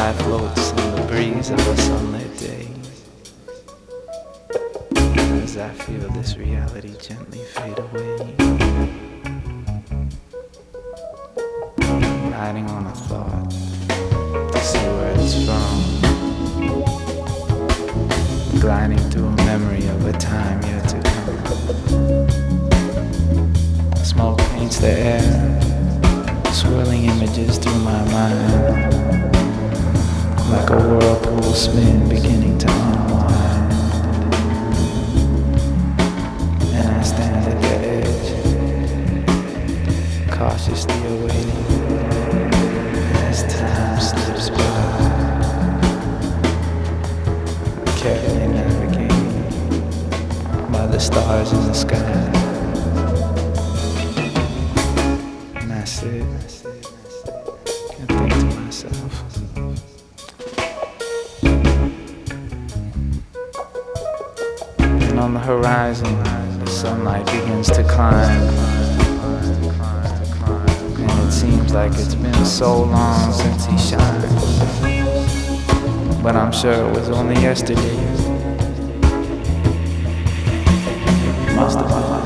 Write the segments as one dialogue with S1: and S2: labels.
S1: sky floats in the breeze of a sunlit day. As I feel this reality gently fade away, riding on a thought to see where it's from, gliding through a memory of a time yet to come. Smoke paints the air, swirling images through my mind, like a whirlpool spin beginning to unwind. And I stand at the edge, cautiously awaiting as time slips by, carefully navigating by the stars in the sky. And I sit and think to myself, and on the horizon, the sunlight begins to climb. And it seems like it's been so long since he shined. But I'm sure it was only yesterday. Must have been.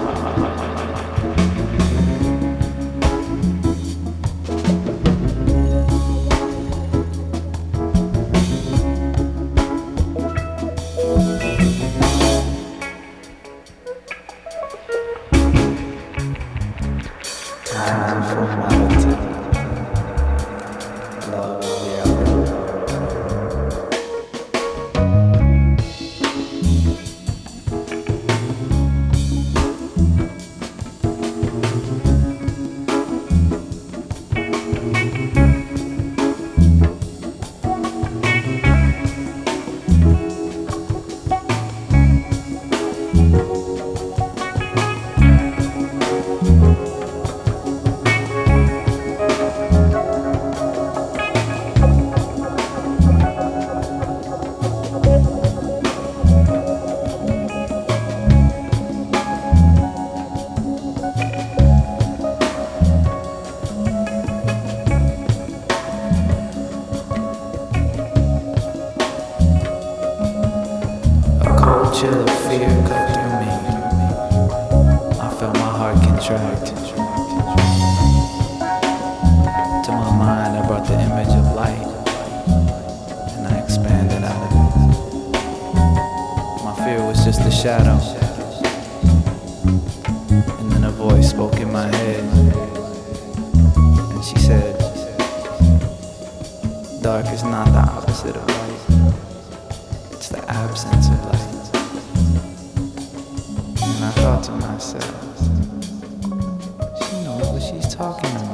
S1: Time for reality. Love reality. Chill of fear cut through me. I felt my heart contract. To my mind I brought the image of light, and I expanded out of it. My fear was just a shadow, and then a voice spoke in my head, and she said, dark is not the opposite of light, it's the absence of light. And I thought to myself, she knows what she's talking about.